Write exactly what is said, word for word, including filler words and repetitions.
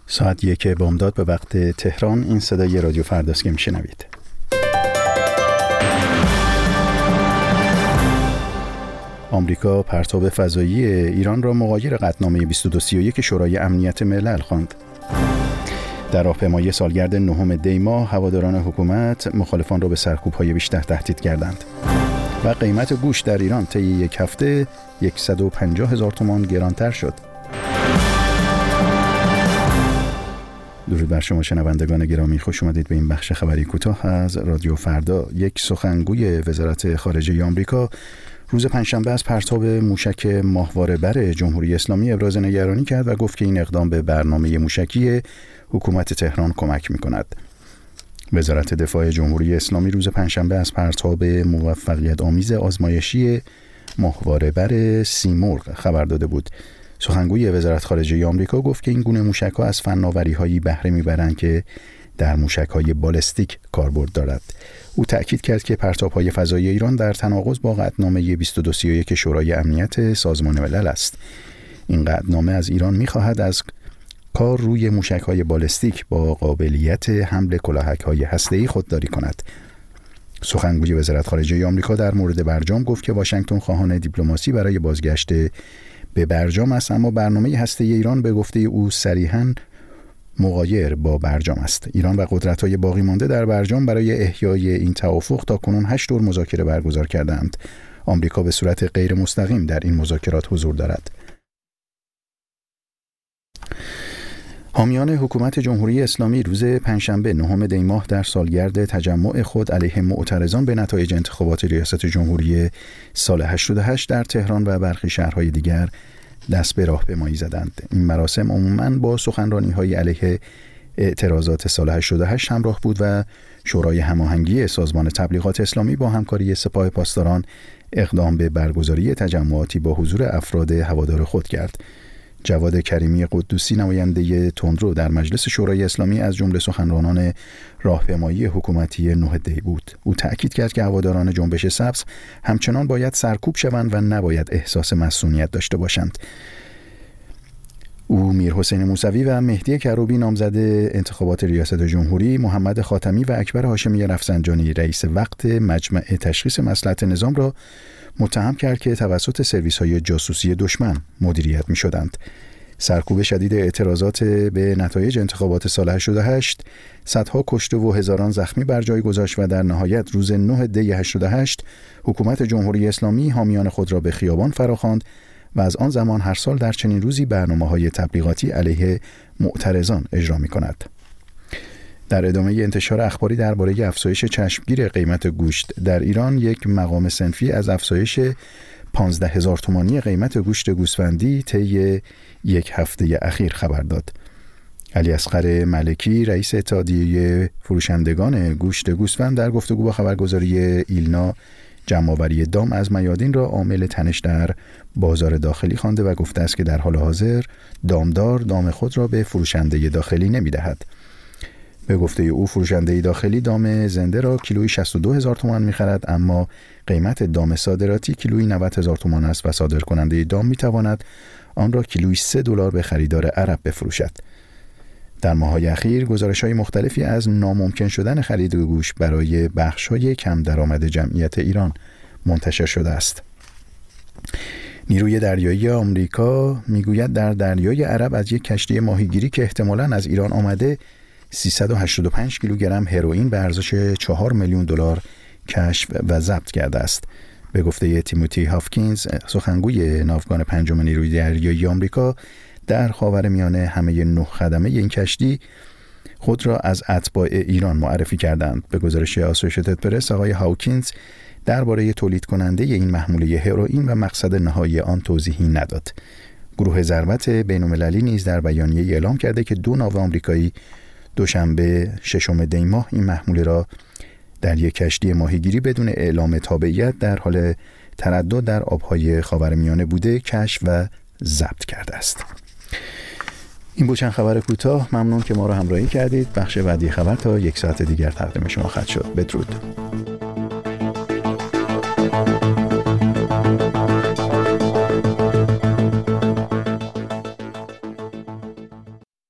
ساعت یک بامداد به وقت تهران. این صدای رادیو فرداست که میشنوید. آمریکا پرتاب فضایی ایران را مغایر قطعنامه بیست و دو سی و یک شورای امنیت ملل خواند. در راهپیمایی سالگرد نهم دی ماه هواداران حکومت مخالفان را به سرکوب‌های بیشتر تهدید کردند. و قیمت گوشت در ایران طی یک هفته صد و پنجاه هزار تومان گرانتر شد. درود بر شما شنوندگان گرامی، خوش اومدید به این بخش خبری کوتاه از رادیو فردا. یک سخنگوی وزارت خارجه آمریکا روز پنجشنبه از پرتاب موشک ماهواره‌بر جمهوری اسلامی ابراز نگرانی کرد و گفت که این اقدام به برنامه موشکی حکومت تهران کمک می‌کند. وزارت دفاع جمهوری اسلامی روز پنجشنبه از پرتاب موفقیت آمیز آزمایشی ماهواره‌بر سیمرغ خبر داده بود. سخنگوی وزارت خارجه آمریکا گفت که این گونه موشک‌ها از فناوری‌هایی بهره می‌برند که در موشک‌های بالستیک کاربرد دارد. او تأکید کرد که پرتاب‌های فضایی ایران در تناقض با قطعنامه بیست و دو سی و یک شورای امنیت سازمان ملل است. این قطعنامه از ایران می‌خواهد از کار روی موشک‌های بالستیک با قابلیت حمل کلاهک‌های هسته‌ای خودداری کند. سخنگوی وزارت خارجه آمریکا در مورد برجام گفت که واشنگتن خواهان دیپلماسی برای بازگشت به برجام است، اما برنامه هسته‌ای ایران به گفته او صریحاً مغایر با برجام است. ایران و قدرت‌های باقی مانده در برجام برای احیای این توافق تاکنون هشت دور مذاکره برگزار کردند. آمریکا به صورت غیر مستقیم در این مذاکرات حضور دارد. حامیان حکومت جمهوری اسلامی روز پنجشنبه نهم دی ماه در سالگرد تجمع خود علیه معترضان به نتایج انتخابات ریاست جمهوری سال هشتاد و هشت در تهران و برخی شهرهای دیگر دست به راهپیمایی زدند. این مراسم عموماً با سخنرانی‌های علیه اعتراضات سال هشتاد و هشت همراه بود و شورای هماهنگی سازمان تبلیغات اسلامی با همکاری سپاه پاسداران اقدام به برگزاری تجمعاتی با حضور افراد هوادار خود کرد. جواد کریمی قدوسی نماینده تندرو در مجلس شورای اسلامی از جمله سخنرانان راهپیمایی حکومتی نه دی بود. او تأکید کرد که هواداران جنبش سبز همچنان باید سرکوب شوند و نباید احساس مسئولیت داشته باشند. او میرحسین موسوی و مهدی کروبی نامزد انتخابات ریاست جمهوری، محمد خاتمی و اکبر هاشمی رفسنجانی رئیس وقت مجمع تشخیص مصلحت نظام را متهم کرد که توسط سرویس‌های جاسوسی دشمن مدیریت می‌شدند. سرکوب شدید اعتراضات به نتایج انتخابات سال هشتاد و هشت صدها کشته و هزاران زخمی بر جای گذاشت و در نهایت روز نه دی هشتاد و هشت حکومت جمهوری اسلامی حامیان خود را به خیابان فراخواند و از آن زمان هر سال در چنین روزی برنامه‌های تبلیغاتی علیه معترضان اجرا می‌کند. در ادامه انتشار اخباری درباره افزایش چشمگیر قیمت گوشت در ایران، یک مقام صنفی از افزایش پانزده هزار تومانی قیمت گوشت گوسفندی طی یک هفته اخیر خبر داد. علی اصغر ملکی رئیس اتحادیه فروشندگان گوشت گوسفند در گفتگو با خبرگزاری ایلنا جمع‌آوری دام از میادین را عامل تنش در بازار داخلی خوانده و گفته است که در حال حاضر دامدار دام خود را به فروشنده داخلی نمی‌دهد. به گفته او فروشنده داخلی دام زنده را کیلویی شصت و دو هزار تومان می‌خرد، اما قیمت دام صادراتی کیلویی نود هزار تومان است و صادرکننده دام می‌تواند آن را کیلویی سه دلار به خریدار عرب بفروشد. در ماه‌های اخیر گزارش‌های مختلفی از ناممکن شدن خرید گوشت برای بخش‌های کم درآمد جمعیت ایران منتشر شده است. نیروی دریایی آمریکا میگوید در دریای عرب از یک کشتی ماهیگیری که احتمالاً از ایران آمده سیصد و هشتاد و پنج کیلوگرم هروئین به ارزش چهار میلیون دلار کشف و ضبط کرده است. به گفته تیموتی هافکینز، سخنگوی ناوگان پنجم نیروی دریایی آمریکا، در خاورمیانه همه نه خدمه این کشتی خود را از اتباع ایران معرفی کردند. به گزارش آسوشیتد پرس، آقای هاوکینز درباره تولید کننده این محموله هروئین و مقصد نهایی آن توضیحی نداد. گروه ضربت بین‌المللی نیز در بیانیه اعلام کرده که دو ناو آمریکایی دوشنبه ششم دی ماه این محموله را در یک کشتی ماهیگیری بدون اعلام تابعیت در حال تردد در آبهای خاورمیانه بوده کشف و ضبط کرده است. این بود چند خبر کوتاه. ممنون که ما را همراهی کردید. بخش بعدی خبر تا یک ساعت دیگر تقدیم شما خواهد شد. بدرود.